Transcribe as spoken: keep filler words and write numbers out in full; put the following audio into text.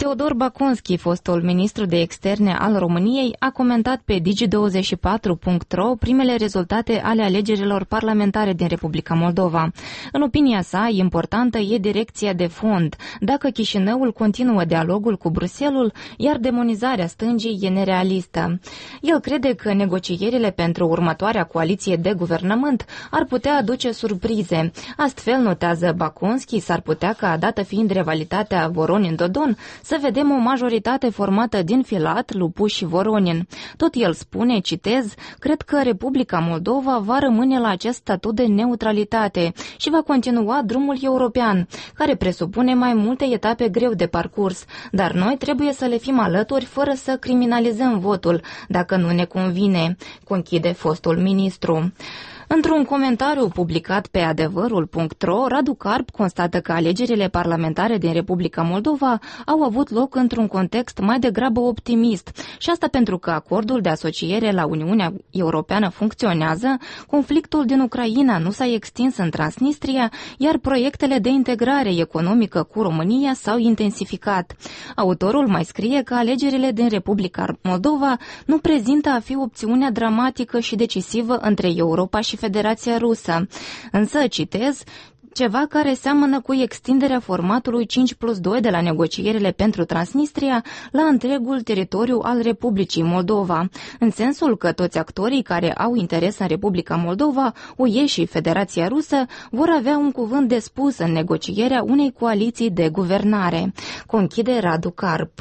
Teodor Baconski, fostul ministru de externe al României, a comentat pe digi douăzeci și patru punct ro primele rezultate ale alegerilor parlamentare din Republica Moldova. În opinia sa, importantă e direcția de fond, dacă Chișinăul continuă dialogul cu Bruxelles, iar demonizarea stângii e nerealistă. El crede că negocierile pentru următoarea coaliție de guvernământ ar putea aduce surprize. Astfel, notează Baconski, s-ar putea ca, dată fiind rivalitatea Voronin-Dodon, să vedem o majoritate formată din Filat, Lupu și Voronin. Tot el spune, citez, cred că Republica Moldova va rămâne la acest statut de neutralitate și va continua drumul european, care presupune mai multe etape greu de parcurs, dar noi trebuie să le fim alături fără să criminalizăm votul, dacă nu ne convine, conchide fostul ministru. Într-un comentariu publicat pe adevărul punct ro, Radu Carp constată că alegerile parlamentare din Republica Moldova au avut loc într-un context mai degrabă optimist și asta pentru că acordul de asociere la Uniunea Europeană funcționează, conflictul din Ucraina nu s-a extins în Transnistria, iar proiectele de integrare economică cu România s-au intensificat. Autorul mai scrie că alegerile din Republica Moldova nu prezintă a fi opțiunea dramatică și decisivă între Europa și Federația Rusă. Însă, citez, ceva care seamănă cu extinderea formatului cinci plus doi de la negocierile pentru Transnistria la întregul teritoriu al Republicii Moldova, în sensul că toți actorii care au interes în Republica Moldova, U E și Federația Rusă, vor avea un cuvânt de spus în negocierea unei coaliții de guvernare, conchide Radu Carp.